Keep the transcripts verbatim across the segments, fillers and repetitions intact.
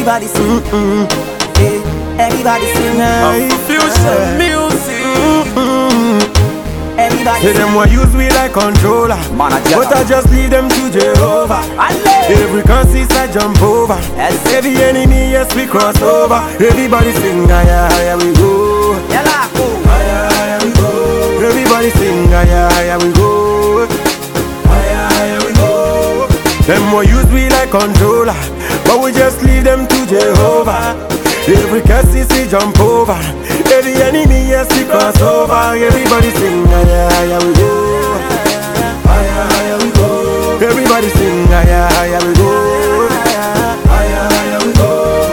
Everybody sing, mm-mm. Yeah. Everybody sing, I fusion music. mm-mm. Everybody say them want use we like controller, but I just lead them to Jehovah. Every consist I jump over, every enemy yes we cross over. Everybody sing higher, higher we go. Higher, higher we go. Everybody sing higher, higher we go. Higher, higher we go. Them want use we like controller, but we just leave them to Jehovah. Every consist we jump over, every enemy yes we cross over. Everybody sing higher, higher we go. Higher, higher we go. Everybody sing higher, higher we go. Higher, higher we go.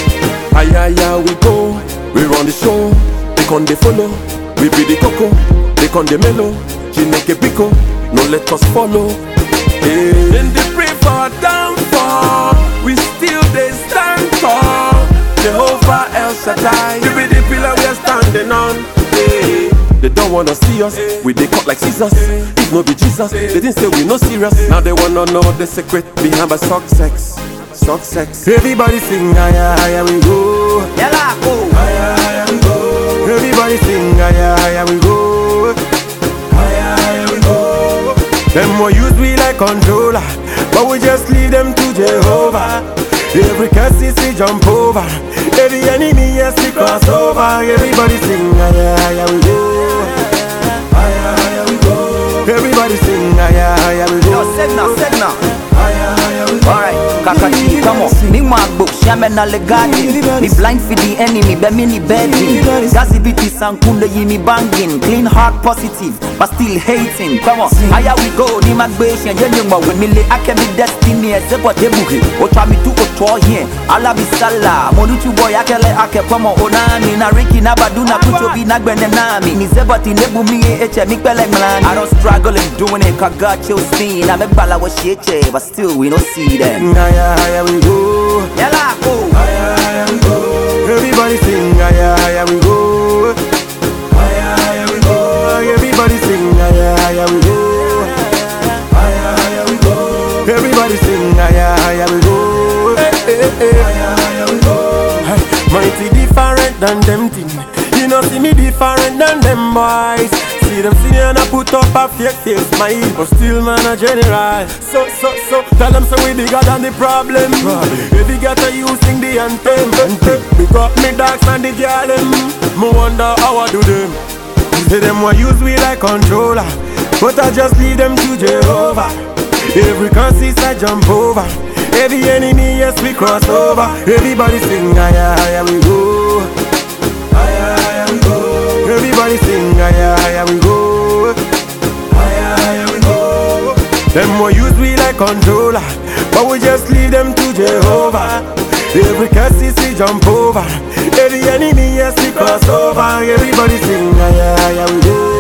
Higher, higher we go. We run the show. They con they follow. We be the coco. They con the mellow. Chineke pico. No let us follow. Hey. Then they pray for our downfall. We still they stand tall. Jehovah El Shaddai. We be the pillar we are standing on. Hey. They don't wanna see us, we they cut like scissors. If no be Jesus, they didn't say we no serious. Now they wanna know the secret behind my success. Success. Everybody sing higher, higher we go. Yalla, go. Higher, higher we go. Everybody sing higher, higher we go. Higher, higher we go. Them more use we like controller, but we just leave them to Jehovah. Every curse we jump over, every enemy yes we cross over. Everybody sing higher, higher we go. Higher, higher we go. Everybody sing higher, higher we go. Yo, said now, said now. Higher, higher we go. Alright, Kakachi, come on. Me mark book, shaman na legati. Me blind for the enemy, be mini bedding. Gazi biti sankule yi me banging. Clean heart positive, but still hating. Come on, higher we go. Ni magbation, yen yung with me le ake me destiny. Zebo debuhi, otra mi tu otra here. Allah bi sala, monu tu boy ake le ake come on onami. Na riki na badu na kucho bi na gbene nami. Ni zebo ti nebu mi e eche mi pele mlani. I don't struggle in doing it, cause God chose me. Na me bala wa sheche, but still we don't see them. Higher, higher we go. Yalla, go. Higher, higher we go. Everybody sing higher, higher we go. Higher, higher we go. Everybody sing higher, higher we go. Higher, higher we go. Everybody sing higher, higher we go. Hey, hey, hey. Higher, higher we go. Hey, mighty different than them thing. You know see me different than them boys. See them see and I put up a fake face smile, but still man a general. So, so, so, tell them so we bigger than the problem. If you get a you sing the anthem. Pick up me dogs and the girl them. Me wonder how I do them. Say them want use we like controller, but I just leave them to Jehovah. Every consist I jump over, every enemy yes we cross over. Everybody sing higher, higher we go. Higher, higher we go. Everybody sing higher, higher we go. Higher, higher we go. Them more use we like controller, but we just leave them to Jehovah. Every curse we jump over, every enemy yes we cross over. Everybody sing higher, higher we go.